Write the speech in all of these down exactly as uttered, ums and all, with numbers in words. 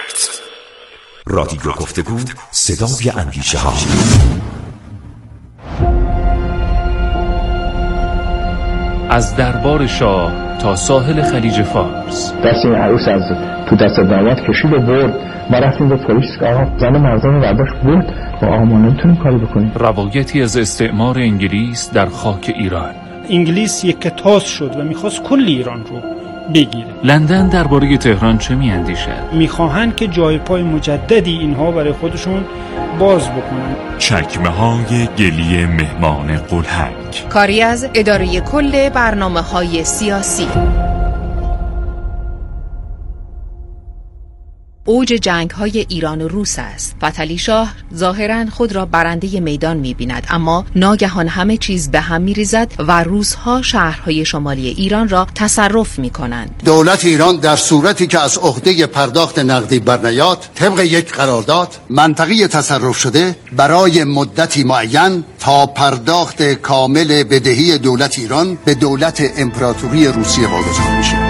رادیو گفتگو، صدای اندیشه ها. از دربار شاه تا ساحل خلیج فارس، دست این عروس از تو دست داماد کشید و برد. ما رفتیم به پلیس که آقا زن مردم رو برداشت برد و آقا ما نمیتونیم کاری بکنیم. روایتی از استعمار انگلیس در خاک ایران. انگلیس یک تاس شد و میخواست کل ایران رو بگیره. لندن درباره تهران چه میاندیشد؟ میخواهند که جای پای مجددی اینها برای خودشون باز بکنن. چکمه های گلی مهمان قلهک، کاری از اداره کل برنامه های سیاسی. اوج جنگ های ایران و روس است. فتحعلی شاه ظاهراً خود را برنده میدان می‌بیند، اما ناگهان همه چیز به هم می‌ریزد و روس‌ها شهرهای شمالی ایران را تصرف می‌کنند. دولت ایران در صورتی که از عهده پرداخت نقدی برنیاد، طبق یک قرارداد منطقه تصرف شده برای مدتی معین تا پرداخت کامل بدهی دولت ایران به دولت امپراتوری روسیه واگذار میشه.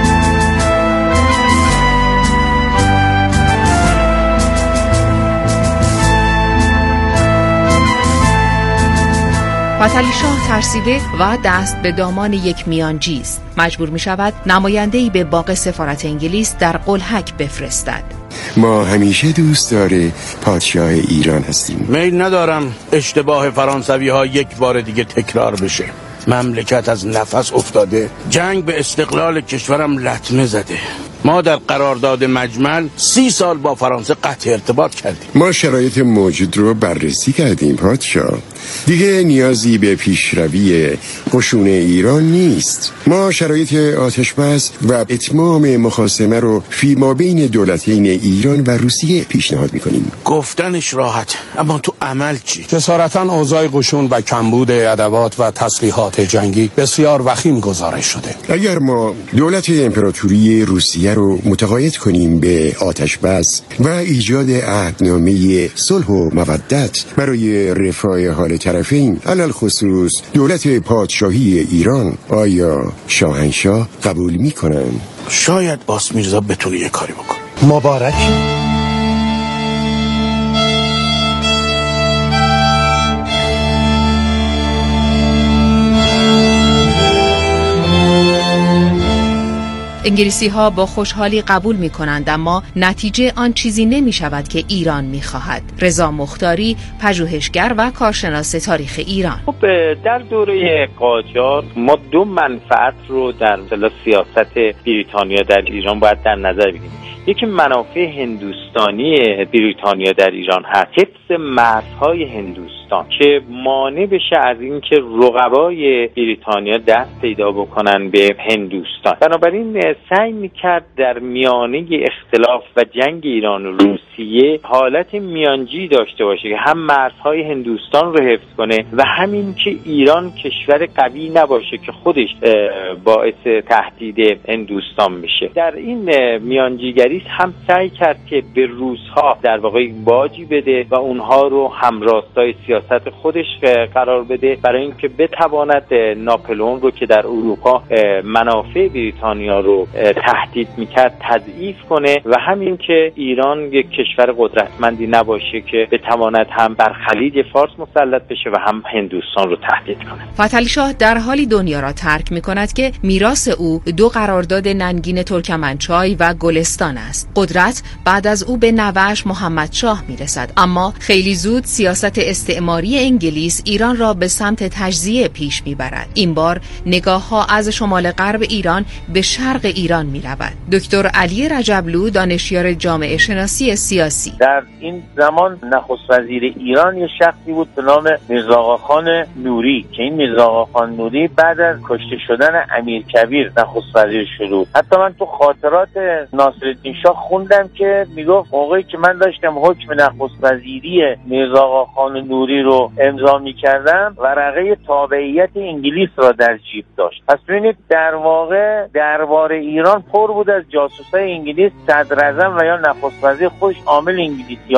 فتحعلی شاه ترسیده و دست به دامان یک میانجی است. مجبور می شود نماینده‌ای به باغ سفارت انگلیس در قلهک بفرستد. ما همیشه دوستدار پادشاه ایران هستیم. میل ندارم اشتباه فرانسوی ها یک بار دیگه تکرار بشه. مملکت از نفس افتاده، جنگ به استقلال کشورم لطمه زده. ما در قرارداد مجمل سی سال با فرانسه قطع ارتباط کردیم. ما شرایط موجود رو بررسی کردیم پادشاه. دیگه نیازی به پیشروی قشون ایران نیست. ما شرایط آتش‌بس و اتمام مخاصمه رو فی ما بین دولتین ایران و روسیه پیشنهاد میکنیم. گفتنش راحت، اما تو عمل چی؟ جسارتاً اوضاع قشون و کمبود ادوات و تسلیحات جنگی بسیار وخیم گزارش شده. اگر ما دولت امپراتوری روسیه رو متقاعد کنیم به آتش‌بس و ایجاد عهدنامه صلح و مودت برای رفاه حال طرفین، علل خصوص دولت پادشاهی ایران، آیا شاهنشاه قبول میکنن؟ شاید باس میرزا بتونه یه کاری بکنه. مبارک. انگلیسی ها با خوشحالی قبول می کنند، اما نتیجه آن چیزی نمی شود که ایران می خواهد. رضا مختاری، پژوهشگر و کارشناس تاریخ ایران. خب در دوره قاجار ما دو منفعت رو در سیاست بریتانیا در ایران باید در نظر بگیریم. یکی منافع هندوستانی بریتانیا در ایران هست، حفظ مرزهای هندوستان که مانع بشه از اینکه رقبای بریتانیا دست پیدا بکنن به هندوستان. بنابراین سعی میکرد در میانه اختلاف و جنگ ایران و روسیه حالت میانجی داشته باشه که هم مرزهای هندوستان رو حفظ کنه و همین که ایران کشور قوی نباشه که خودش باعث تهدید هندوستان بشه. در این میانجیگری هم سعی کرد که به روس‌ها در واقع باجی بده و اونها رو همراستای سیاست خودش قرار بده برای اینکه بتواند ناپلئون رو که در اروپا منافع بریتانیا رو تهدید میکرد تضعیف کنه و همین که ایران یک کشور قدرتمندی نباشه که بتواند هم بر خلیج فارس مسلط بشه و هم هندوستان رو تهدید کنه. فتحعلی شاه در حالی دنیا را ترک میکند که میراث او دو قرارداد ننگین ترکمنچای و گلستان است. قدرت بعد از او به نوه‌اش محمد شاه میرسد، اما خیلی زود سیاست استعماری انگلیس ایران را به سمت تجزیه پیش میبرد. این بار نگاه ها از شمال غرب ایران به شرق ایران میرود. دکتر علی رجبلو، دانشیار جامعه شناسی سیاسی: در این زمان نخست وزیر ایران یه شخصی بود به نام میرزا آقاخان نوری که این میرزا آقاخان نوری بعد از کشته شدن امیرکبیر نخست وزیر شد. حتی من تو خاطرات ناصرالدین شاه خوندم که میگفت موقعی که من داشتم حکم نخست وزیری میرزا آقاخان نوری رو امضا میکردم ورقه تابعیت انگلیس را در جیب داشت. پس ببینید در واقع دربار ایران پر بود از جاسوسای انگلیس. صدراعظم و یا نخست وزیر خوش عامل انگلیسی‌ها بود.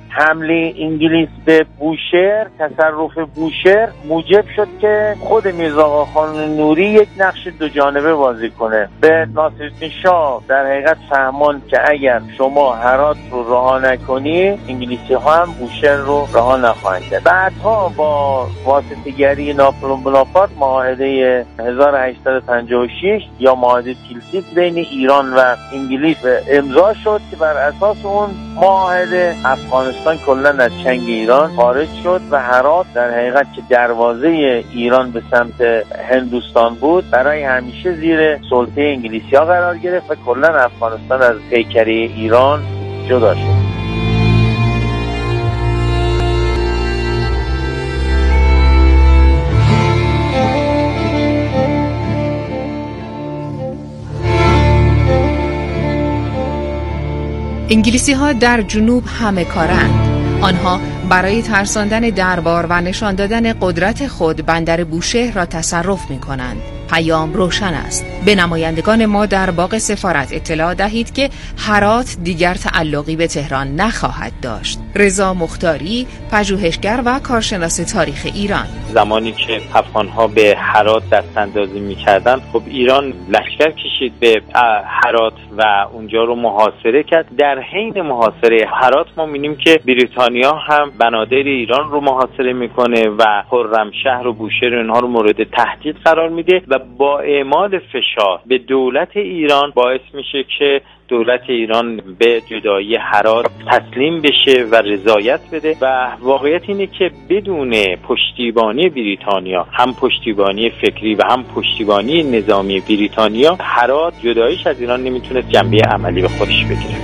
حمله انگلیس به بوشهر، تصرف بوشهر موجب شد که خود میرزا آقاخان نوری یک نقش دو جانبه بازی کنه. به ناصرالدین شاه در حقیقت فهمان که اگر شما هرات رو رها نکنی، انگلیسی ها هم بوشهر رو رها نخواهند کرد. بعدها با واسطه‌گری ناپلئون بناپارت معاهده هزار و هشتصد و پنجاه و شش یا معاهده تیلسیت بین ایران و انگلیس امضا شد که بر اساس اون معاهده افغانستان کلا از چنگ ایران خارج شد و هرات در حقیقت که دروازه ایران به سمت هندوستان بود برای همیشه زیر سلطه انگلیسی ها قرار گرفت و کلا افغانستان از پیکره ایران جدا شد. انگلیسی ها در جنوب همه کارند. آنها برای ترساندن دربار و نشان دادن قدرت خود بندر بوشهر را تصرف می کنند. پیام روشن است. به نمایندگان ما در باغ سفارت اطلاع دهید که هرات دیگر تعلقی به تهران نخواهد داشت. رضا مختاری، پژوهشگر و کارشناس تاریخ ایران: زمانی که افغان‌ها به هرات دستاندازی می‌کردند، خب ایران لشکر کشید به هرات و اونجا رو محاصره کرد. در حین محاصره هرات ما می‌بینیم که بریتانیا هم بنادر ایران رو محاصره می‌کنه و خرمشهر و بوشهر اینها رو مورد تهدید قرار میده و با اعمال فشار به دولت ایران باعث میشه که دولت ایران به جدایی هرات تسلیم بشه و رضایت بده و واقعیت اینه که بدون پشتیبانی بریتانیا، هم پشتیبانی فکری و هم پشتیبانی نظامی بریتانیا، هرات جداییش از ایران نمیتونه جنبه عملی به خودش بگیره.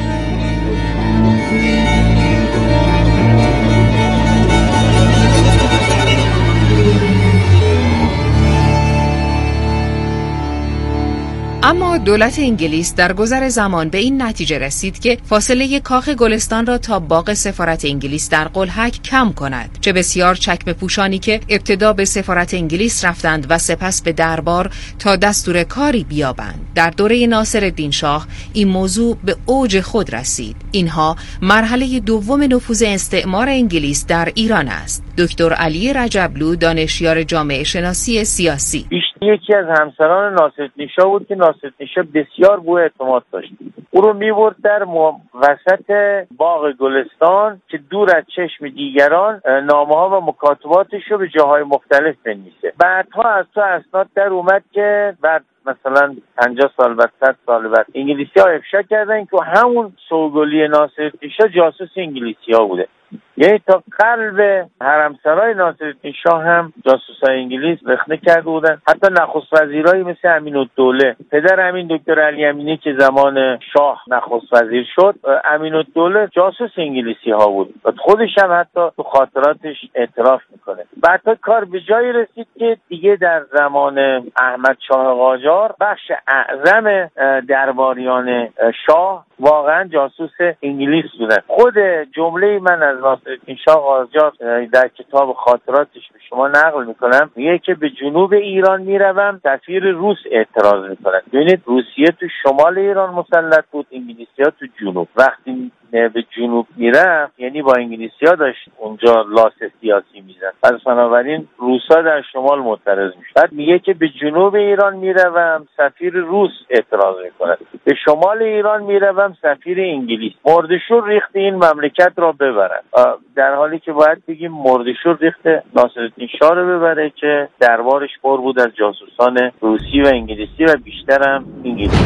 اما دولت انگلیس در گذر زمان به این نتیجه رسید که فاصله کاخ گلستان را تا باغ سفارت انگلیس در قلهک کم کند. چه بسیار چکمه پوشانی که ابتدا به سفارت انگلیس رفتند و سپس به دربار تا دستور کاری بیابند. در دوره ناصرالدین شاه این موضوع به اوج خود رسید. اینها مرحله دوم نفوذ استعمار انگلیس در ایران است. دکتر علی رجبلو، دانشیار جامعه شناسی سیاسی: یکی از همسران ناصرالدین شاه بود که ناصرالدین شاه بسیار به اعتماد داشت. او رو می‌برد در وسط باغ گلستان که دور از چشم دیگران نامه‌ها و مکاتباتش رو به جاهای مختلف بنویسه. بعدها از تو اسناد در اومد که بعد مثلا پنجاه سال بعد، صد سال بعد انگلیسی‌ها افشا کردن که همون سوگلی ناصرالدین شاه جاسوس انگلیسی‌ها بوده. یعنی تا قلب حرمسرای ناصرالدین شاه هم جاسوسای انگلیس رخنه کرده بودن. حتی نخست وزیرایی مثل امین‌الدوله، پدر امین دکتر علی امینی که زمان شاه نخست وزیر شد، امین‌الدوله جاسوس انگلیسی ها بود و خودش هم حتی تو خاطراتش اعتراف میکنه. بعد کار به جایی رسید که دیگه در زمان احمد شاه قاجار بخش اعظم درباریان شاه واقعا جاسوس انگلیس بودن. خود جمله من از ناصرالدین شاه قاجار در کتاب خاطراتش به شما نقل میکنم، میگه که به جنوب ایران میروم، سفیر روس اعتراض میکنه. ببینید روسیه تو شمال ایران مسلط بود، انگلیسی‌ها تو جنوب. وقتی به جنوب میرفت یعنی با انگلیسی‌ها داشت اونجا لاس سیاسی میزد. پس بنابراین روسا در شمال معترض میشد. بعد میگه که به جنوب ایران میروم، سفیر روس اعتراض میکنه. به شمال ایران میروم، سفیر انگلیس. مردشور ریخت این مملکت را ببرن، در حالی که باید بگیم مردشور ریخت ناصرالدین شاه رو ببره که دربارش پر بود از جاسوسان روسی و انگلیسی و بیشترم انگلیسی.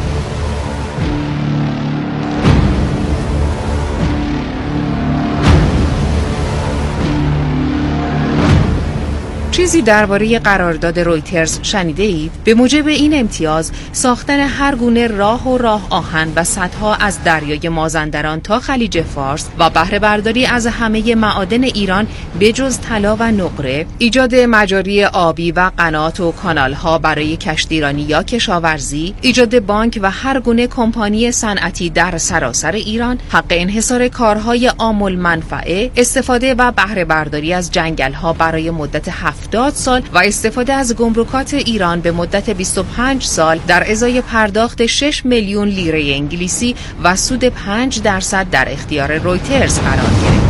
چیزی درباره قرارداد رویترز شنیده اید؟ به موجب این امتیاز ساختن هر گونه راه و راه آهن و سدها از دریای مازندران تا خلیج فارس و بهره برداری از همه معادن ایران بجز طلا و نقره، ایجاد مجاری آبی و قنات و کانالها برای کشتیرانی یا کشاورزی، ایجاد بانک و هر گونه کمپانی صنعتی در سراسر ایران، حق انحصار کارهای عام المنفعه، استفاده و بهره برداری از جنگل‌ها برای مدت هفتاد هفتاد سال و استفاده از گمرکات ایران به مدت بیست و پنج سال در ازای پرداخت شش میلیون لیره انگلیسی و سود پنج درصد در اختیار رویترز قرار گرفت.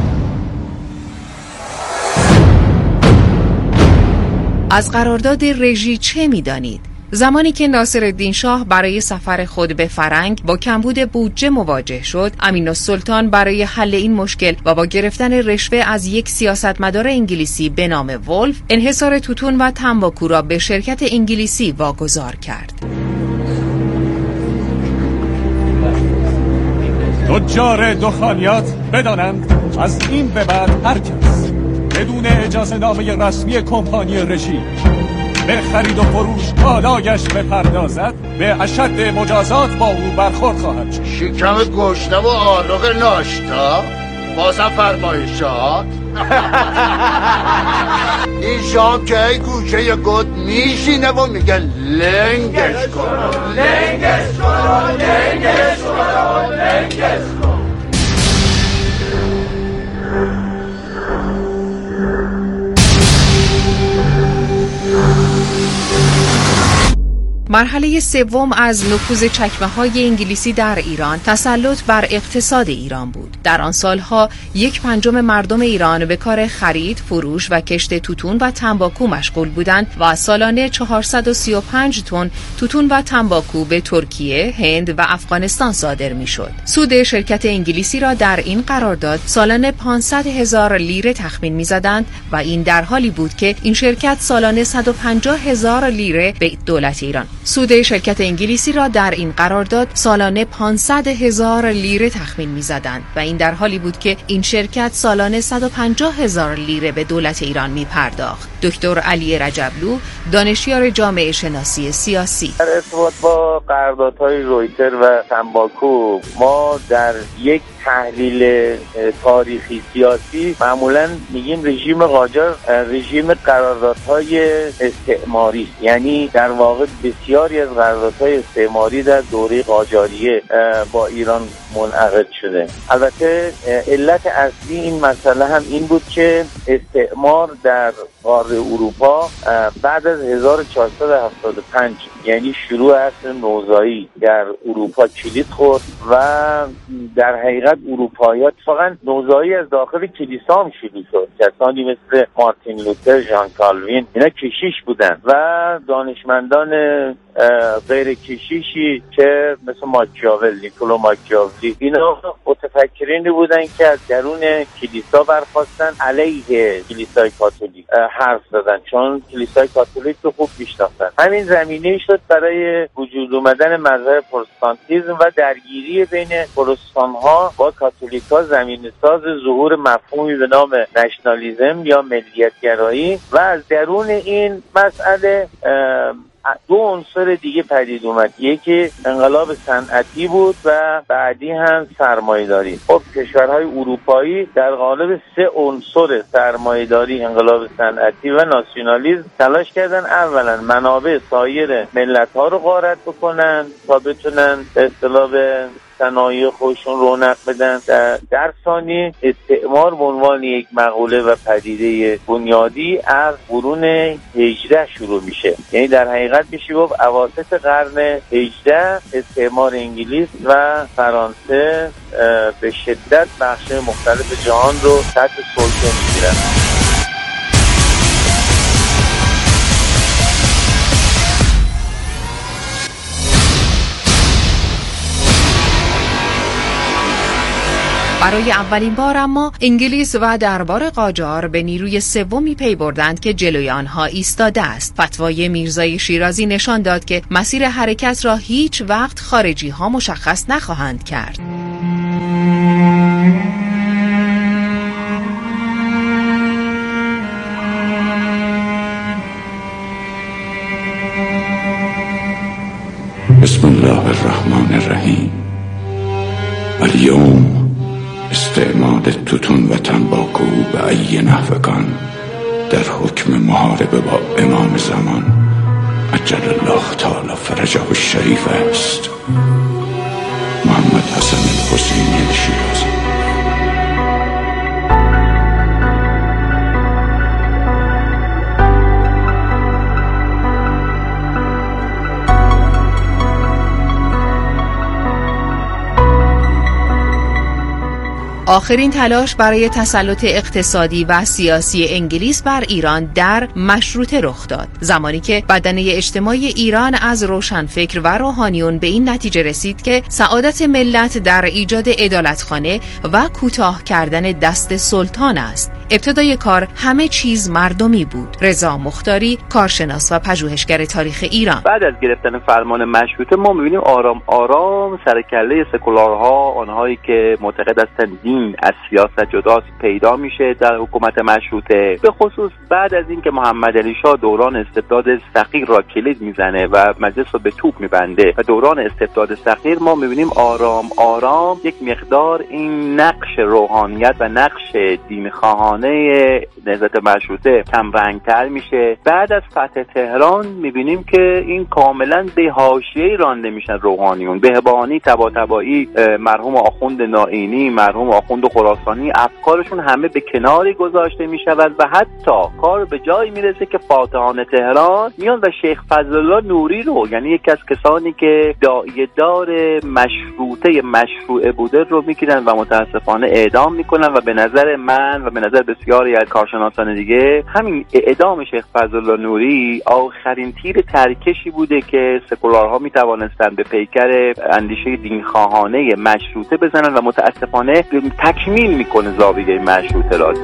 از قرارداد رژی چه می‌دانید؟ زمانی که ناصرالدین شاه برای سفر خود به فرنگ با کمبود بودجه مواجه شد، امین‌السلطان برای حل این مشکل و با گرفتن رشوه از یک سیاستمدار انگلیسی به نام ولف، انحصار توتون و تنباکو را به شرکت انگلیسی واگذار کرد. تجار دخانیات بدانند از این به بعد هر کس بدون اجازه نامه رسمی کمپانی رژی به خرید و فروش کالایش بپردازد به اشد مجازات با او برخورد خواهد شد. شکم گشنه و آرق ناشتا بازم فرمایشات این شام که ای گوشه گود میشینه و میگه لنگش کن لنگش کن لنگش کن لنگش کن. مرحله سوم از نفوذ چکمه‌های انگلیسی در ایران تسلط بر اقتصاد ایران بود. در آن سالها یک پنجم مردم ایران به کار خرید، فروش و کشت توتون و تنباکو مشغول بودند و سالانه چهارصد و سی و پنج تن توتون و تنباکو به ترکیه، هند و افغانستان صادر می‌شد. سود شرکت انگلیسی را در این قرارداد سالانه پانصد هزار لیره تخمین می‌زدند و این در حالی بود که این شرکت سالانه صد و پنجاه هزار لیره به دولت ایران سود شرکت انگلیسی را در این قرارداد سالانه پانصد هزار لیره تخمین می‌زدند و این در حالی بود که این شرکت سالانه صد و پنجاه هزار لیره به دولت ایران می‌پرداخت. دکتر علی رجبلو، دانشیار جامعه شناسی سیاسی: در ارتباط با قراردادهای رویتر و تنباکو ما در یک تحلیل تاریخی سیاسی معمولا میگیم رژیم قاجار رژیم قراردادهای استعماری، یعنی در واقع بسیاری از قراردادهای استعماری در دوره قاجاریه با ایران منعقد شده. البته علت اصلی این مسئله هم این بود که استعمار در قاره اروپا بعد از هزار و چهارصد و هفتاد و پنج یعنی شروع عصر نوزایی در اروپا کلید خورد و در حقیقت اروپایی‌ها فقط نوزایی از داخل کلیسا هم شروع شد. کسانی مثل مارتین لوتر، ژان کالوین اینا کشیش بودن و دانشمندان غیر کشیشی که مثل ماکیاول، نیکولو ماکیاولی، اینا متفکرینی بودن که از درون کلیسا برخواستن علیه کلیسای کاتولیک حرف زدن، چون کلیسای کاتولیک رو خوب میشناختن. همین زمینه شد برای وجود اومدن مذهب پروتستانتیسم و درگیری بین پروتستان‌ها با کاتولیک‌ها زمینه ساز ظهور مفهومی به نام نشنالیسم یا ملیت‌گرایی و از درون این مسئله دو عنصر دیگه پدید اومد. یکی انقلاب صنعتی بود و بعدی هم سرمایه‌داری. خب کشورهای اروپایی در قالب سه عنصر سرمایه‌داری، انقلاب صنعتی و ناسیونالیسم تلاش کردن اولا منابع سایر ملت‌ها رو غارت بکنن تا بتونن به اصطلاح صنایع خودشون رونق بدن. در ثانی استعمار به عنوان یک مقوله و پدیده بنیادی از قرون هجده شروع میشه، یعنی در حقیقت میشه گفت اواسط قرن هجده استعمار انگلیس و فرانسه به شدت بخش مختلف جهان رو تحت سلطه میگیرن. برای اولین بار اما انگلیس و دربار قاجار به نیروی سومی پی بردند که جلوی آنها ایستاده است. فتوای میرزای شیرازی نشان داد که مسیر حرکت را هیچ وقت خارجی ها مشخص نخواهند کرد. بسم الله الرحمن الرحیم. الیوم استعمال توتون و تنباکو به ای نحوکان در حکم محاربه با امام زمان عجل الله تعالی فرجه الشریف است. محمد حسن الحسینی شیرازی. آخرین تلاش برای تسلط اقتصادی و سیاسی انگلیس بر ایران در مشروطه رخ داد، زمانی که بدنه اجتماعی ایران از روشنفکر و روحانیون به این نتیجه رسید که سعادت ملت در ایجاد عدالتخانه و کوتاه کردن دست سلطان است. ابتدای کار همه چیز مردمی بود. رضا مختاری، کارشناس و پژوهشگر تاریخ ایران: بعد از گرفتن فرمان مشروطه ما می‌بینیم آرام آرام سرکله سکولارها، آنهایی که معتقد هستند دین از سیاست جداست، پیدا میشه در حکومت مشروطه. به خصوص بعد از اینکه محمد علی شاه دوران استبداد صغیر را کلید میزنه و مجلس رو به توپ میبنده و دوران استبداد صغیر، ما می‌بینیم آرام آرام یک مقدار این نقش روحانیت و نقش دینخواهان نهضت مشروطه کم رنگتر میشه. بعد از فتح تهران میبینیم که این کاملا به حاشیه رانده میشن روحانیون. بهبهانی، طباطبایی، مرحوم آخوند نائینی، مرحوم آخوند خراسانی، افکارشون همه به کناری گذاشته میشود و حتی کار به جایی میرسه که فاتحان تهران میان و شیخ فضلالله نوری رو، یعنی یکی از کسانی که داعیه دار مشروطه مشروعه بوده، رو میگیرن و متاسفانه اعدام میکنن و به نظر من و به نظر بسیاری از کارشناسان دیگه همین اعدام شیخ فضلالله نوری آخرین تیر ترکشی بوده که سکولارها می توانستند به پیکر اندیشه دینخواهانه مشروطه بزنن و متاسفانه تکمیل میکنه زاویه مشروطه را.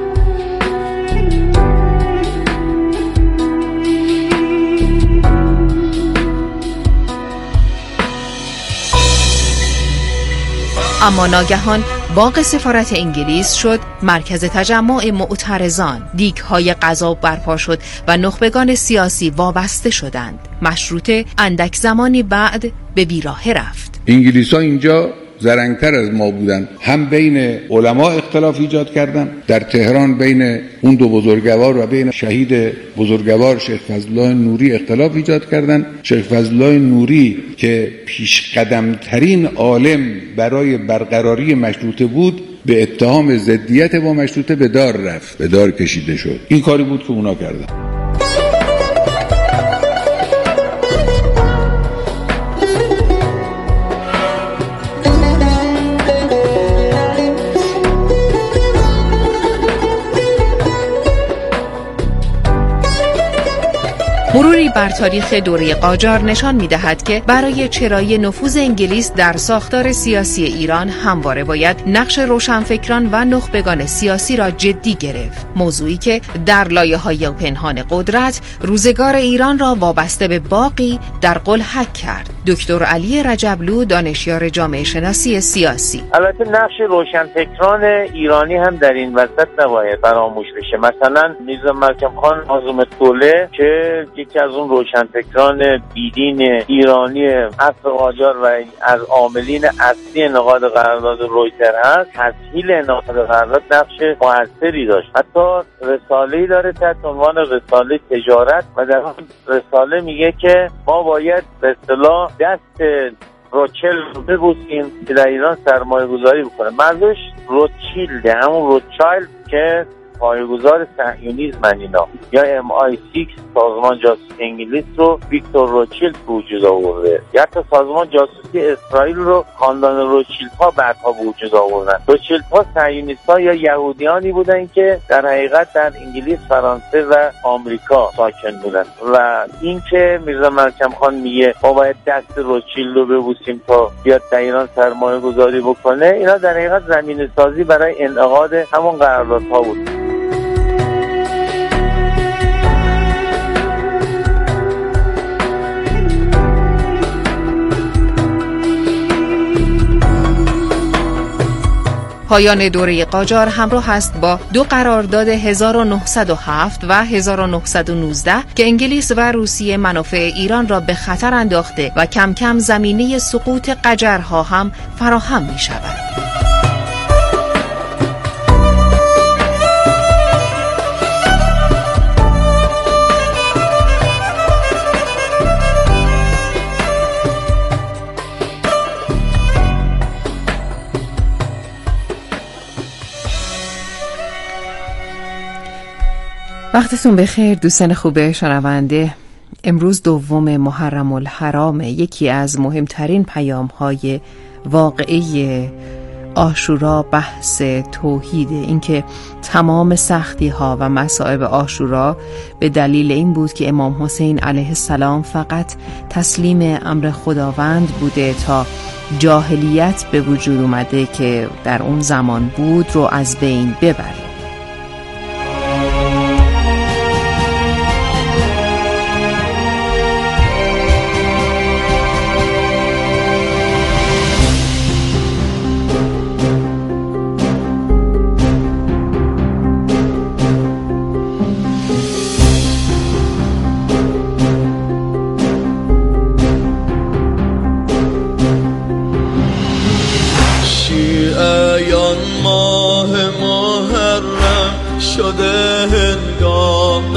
اما ناگهان باغ سفارت انگلیس شد مرکز تجمع معترضان. دیگ‌های غضب برپا شد و نخبگان سیاسی وابسته شدند. مشروطه اندک زمانی بعد به بیراهه رفت. انگلیس‌ها اینجا زرنگتر از ما بودن، هم بین علما اختلاف ایجاد کردن، در تهران بین اون دو بزرگوار و بین شهید بزرگوار شیخ فضلالله نوری اختلاف ایجاد کردن. شیخ فضلالله نوری که پیش قدم ترین عالم برای برقراری مشروطه بود، به اتهام ضدیت با مشروطه به دار رفت، به دار کشیده شد. این کاری بود که اونا کردن. مروری بر تاریخ دوره قاجار نشان می‌دهد که برای چرایی نفوذ انگلیس در ساختار سیاسی ایران همواره باید نقش روشنفکران و نخبگان سیاسی را جدی گرفت، موضوعی که در لایه‌های پنهان قدرت روزگار ایران را وابسته به باغی در قلهک کرد. دکتر علی رجبلو، دانشیار جامعه شناسی سیاسی: البته نقش روشنفکران ایرانی هم در این وسط نباید فراموش بشه. مثلا میرزا ملکم خان آزم‌الدوله که یکی از اون روشنفکران بیدین ایرانی عصر قاجار و از عاملین اصلی انعقاد قرارداد رویتر هست، تسهیل انعقاد قرارداد نقش موثری داشت. حتی رساله‌ای داره تحت عنوان رساله تجارت و در اون رساله میگه که ما باید به اصطلاح دست روتشیلد رو ببوسیم که در ایران سرمایه گذاری بکنه. منظورش روتشیلد، همون روتشایلد که پایه‌گذار صهیونیسم اینا، یا ام آی سیکس سازمان جاسوسی انگلیس رو ویکتور روتشیلد وجود آورده، یا حتی سازمان جاسوسی اسرائیل رو خاندان روتشیلدها بعدها وجود آوردن. روتشیلدها صهیونیست‌ها یا یهودیانی بودن که در حقیقت در انگلیس، فرانسه و آمریکا ساکن بودن و این که میرزا ملکم خان میگه ما باید دست روتشیلد رو ببوسیم تا بیاد در ایران سرمایه گذاری بکنه، اینا در حقیقت زمینه سازی برای انعقاد همون قراردادها بود. پایان دوره قاجار همراه است با دو قرارداد هزار و نهصد و هفت و هزار و نهصد و نوزده که انگلیس و روسیه منافع ایران را به خطر انداخته و کم کم زمینه سقوط قجرها هم فراهم می شود. وقتتون بخیر دوستان خوب شنونده. امروز دوم محرم الحرام، یکی از مهمترین پیام‌های واقعی عاشورا بحث توحیده، اینکه تمام سختی ها و مصائب عاشورا به دلیل این بود که امام حسین علیه السلام فقط تسلیم امر خداوند بوده تا جاهلیت به وجود اومده که در اون زمان بود رو از بین ببره. شده هنگام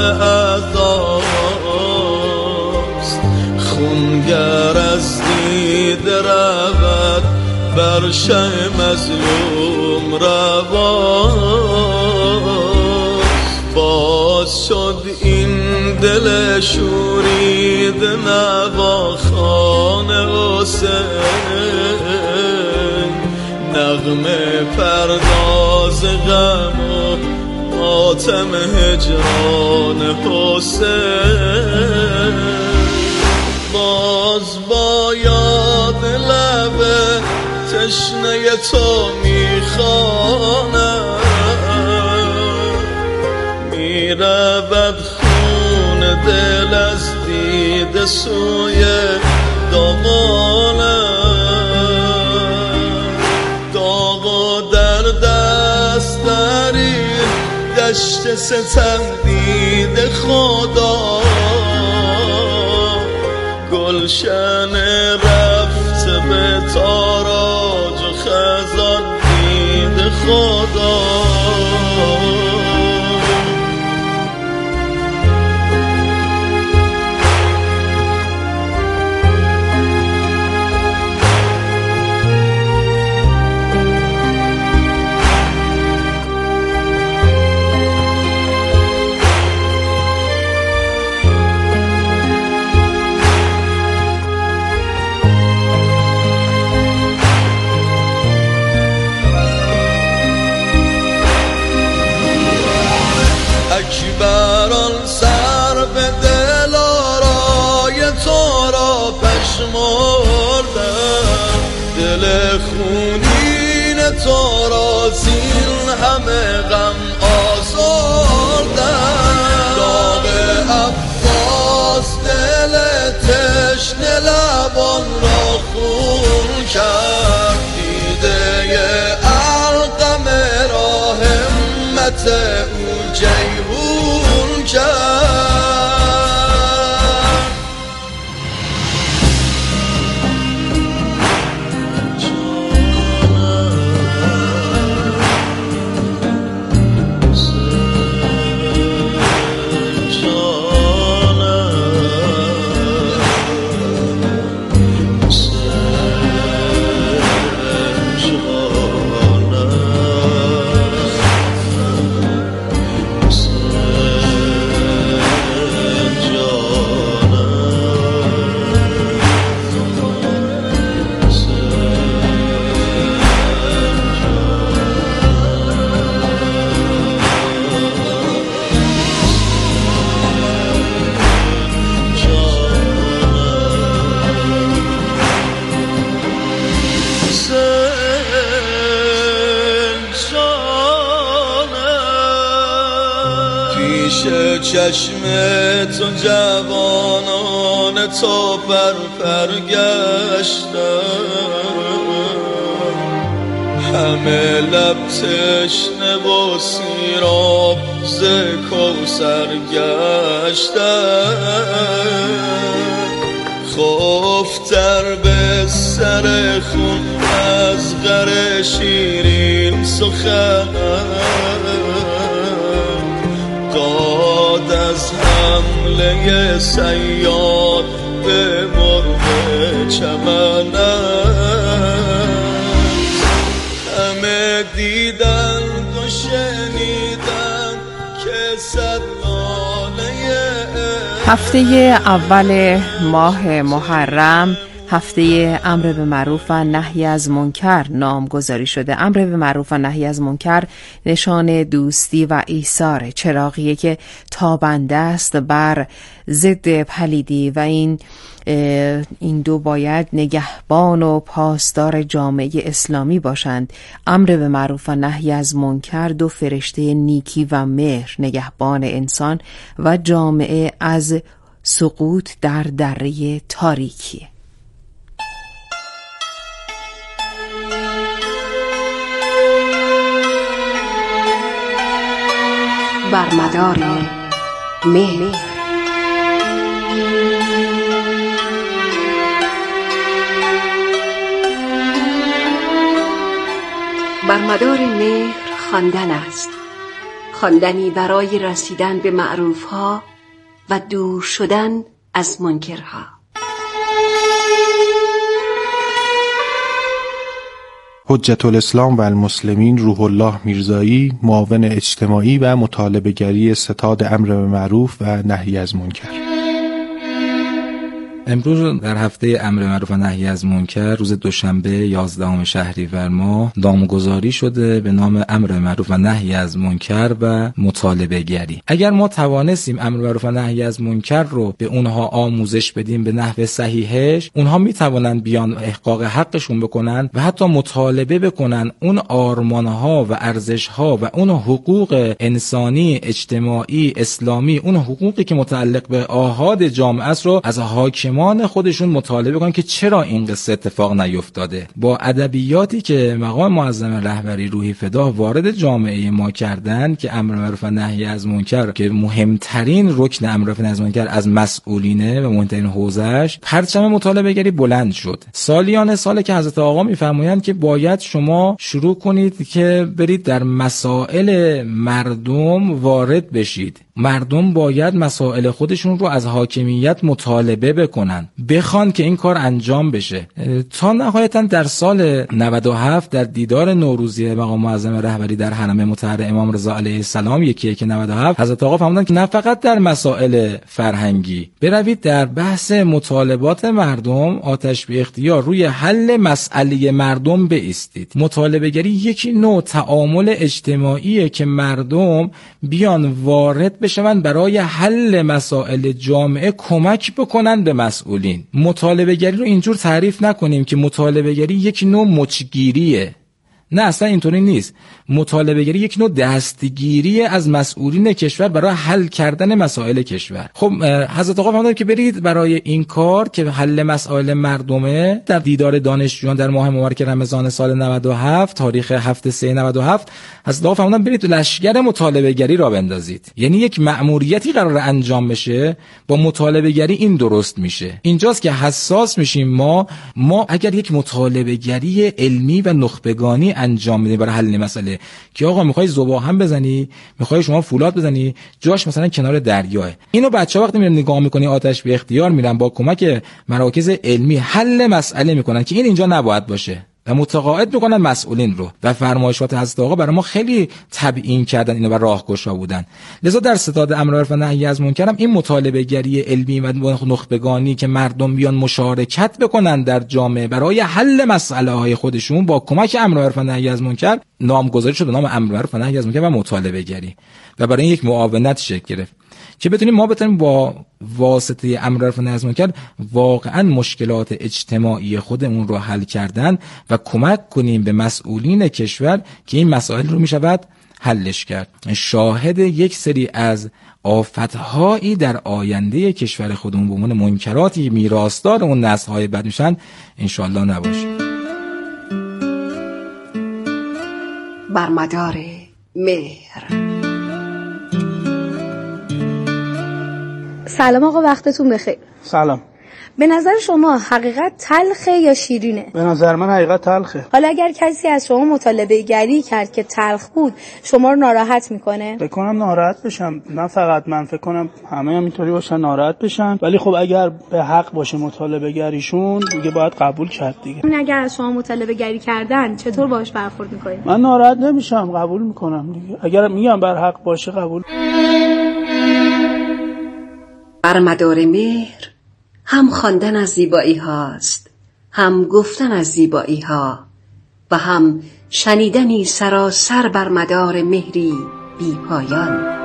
عزاست، خونگر از دید رود بر شه مظلوم رواست. باز شد این دل شورید نواخوان حسین، نغمه پرداز غم و ماتم هجران حسین. باز با یاد لب تشنه تو میخوانم، میرود خون دل از دید سوی دامانم. داغ و در دست داری دشت ستم دید خدا، گلشن رفت به تاراج و خزان دید خدا. اکبران سر به دل آرای تو را پشمردم، دل خونین تو را زین همه غم آزردم. داغ عباس دل تشنه لبان را خون کرد، دیده علقم را همت او جیهون کرد. پیش چشم تو جوانان تو پر پر گشتم، همه لب تشنه و سیراب ز کوثر گشتم. خفتر به سر خون از غر شیرین سخن، داد از حمله صیاد به مرغ چمنم. همه دیدند و شنیدند که صد ناله هفته اول ماه محرم هفته امر به معروف و نهی از منکر نامگذاری شده. امر به معروف و نهی از منکر نشان دوستی و ایثار، چراغیه که تابنده است بر ضد پلیدی و این این دو باید نگهبان و پاسدار جامعه اسلامی باشند. امر به معروف و نهی از منکر دو فرشته نیکی و مهر، نگهبان انسان و جامعه از سقوط در دره تاریکی. بر مدار مهر. بر مدار مهر خواندن است، خواندنی برای رسیدن به معروفها و دور شدن از منکرها. حجت الاسلام و المسلمین روح الله میرزایی، معاون اجتماعی و مطالبه‌گری ستاد امر به معروف و نهی از منکر. امروز در هفته امر معروف و نهی از منکر، روز دوشنبه یازدهم شهریور ماه، نامگذاری شده به نام امر معروف و نهی از منکر و مطالبه گری. اگر ما توانستیم امر معروف و نهی از منکر رو به اونها آموزش بدیم به نحو صحیحش، اونها میتوانند بیان احقاق حقشون بکنن و حتی مطالبه بکنن اون آرمانها و ارزشها و اون حقوق انسانی، اجتماعی، اسلامی، اون حقوقی که متعلق به آحاد جامعه است رو از حاکم خودشون مطالبه کنن که چرا این قصه اتفاق نیفتاده. با ادبیاتی که مقام معظم رهبری روحی فدا وارد جامعه ما کردن که امر معروف و نهی از منکر که مهمترین رکن امر معروف و نهی از منکر از مسئولینه و مهمترین حوزهش، پرچم مطالبه گری بلند شد. سالیان ساله که حضرت آقا میفرمایند که باید شما شروع کنید که برید در مسائل مردم وارد بشید. مردم باید مسائل خودشون رو از حاکمیت مطالبه بکنن، بخوان که این کار انجام بشه. تا نهایتا در سال نود و هفت در دیدار نوروزی مقام معظم رهبری در حرم مطهر امام رضا علیه السلام، یکی که نود و هفت، حضرت آقا فرمودند که نه فقط در مسائل فرهنگی، بروید در بحث مطالبات مردم آتش به اختیار روی حل مسئله مردم بایستید. مطالبه گری یک نوع تعامل اجتماعیه که مردم بیان وارد بشن برای حل مسائل جامعه کمک بکنن به مسئولین. مطالبه گری رو اینجور تعریف نکنیم که مطالبه گری یک نوع مچگیریه. نه، اصلا اینطوری نیست. مطالبه گری یک نوع دستگیری از مسئولین کشور برای حل کردن مسائل کشور. خب حضرت آقا فرمودند که برید برای این کار که حل مسائل مردمه، در دیدار دانشجویان در ماه مبارک رمضان سال نود و هفت، تاریخ هفت سه نود و هفت، حضرت آقا فرمودند برید لشگر مطالبه گری را بندازید. یعنی یک مأموریتی قرار انجام بشه، با مطالبه گری این درست میشه. اینجاست که حساس میشیم ما ما اگر یک مطالبه گری علمی و نخبگانی انجام میدیم برای حل مسئله، که آقا میخوای ذوباهم بزنی، میخوای شما فولاد بزنی، جاش مثلا کنار دریاه، اینو بچه‌ها وقتی میرن نگاه میکنی آتش به اختیار میرن با کمک مراکز علمی حل مسئله میکنن که این اینجا نباید باشه و متقاعد میکنن مسئولین رو. و فرمایشات حضرت آقا برای ما خیلی تبیین کردن اینو و راهگشا بودن. لذا در ستاد امر معروف و نهی از منکر این مطالبه گری علمی و نخبگانی که مردم بیان مشارکت بکنن در جامعه برای حل مسئله های خودشون با کمک امر معروف و نهی از منکر نامگذاری شد به نام امر معروف و نهی از منکر و مطالبه گری و برای این یک معاونت شکل گرفت که بتونیم ما بتونیم با واسطه امر معروف و نهی از منکر واقعا مشکلات اجتماعی خودمون رو حل کردن و کمک کنیم به مسئولین کشور که این مسائل رو میشود حلش کرد. شاهد یک سری از آفت‌هایی در آینده کشور خودمون به عنوان منکراتی میراثدار اون نسل‌های بعد میشن انشالله نباشیم. بر مدار مهر. سلام آقا، وقتتون بخیر. سلام. به نظر شما حقیقت تلخه یا شیرینه؟ به نظر من حقیقت تلخه. حالا اگر کسی از شما مطالبه گری کرد که تلخ بود، شما رو ناراحت میکنه؟ فکر کنم ناراحت بشم. نه فقط من، فکر کنم همه هم اینطوری باشن ناراحت بشن، ولی خب اگر به حق باشه مطالبه گریشون دیگه باید قبول کرد دیگه. اون اگر از شما مطالبه گری کردن چطور باهاش برخورد میکنید؟ من ناراحت نمیشم، قبول میکنم دیگه. اگر میگم بر حق باشه قبول. بر مدار مهر هم خواندن از زیبایی هاست، هم گفتن از زیبایی ها و هم شنیدنی سراسر بر مدار مهری بی پایان.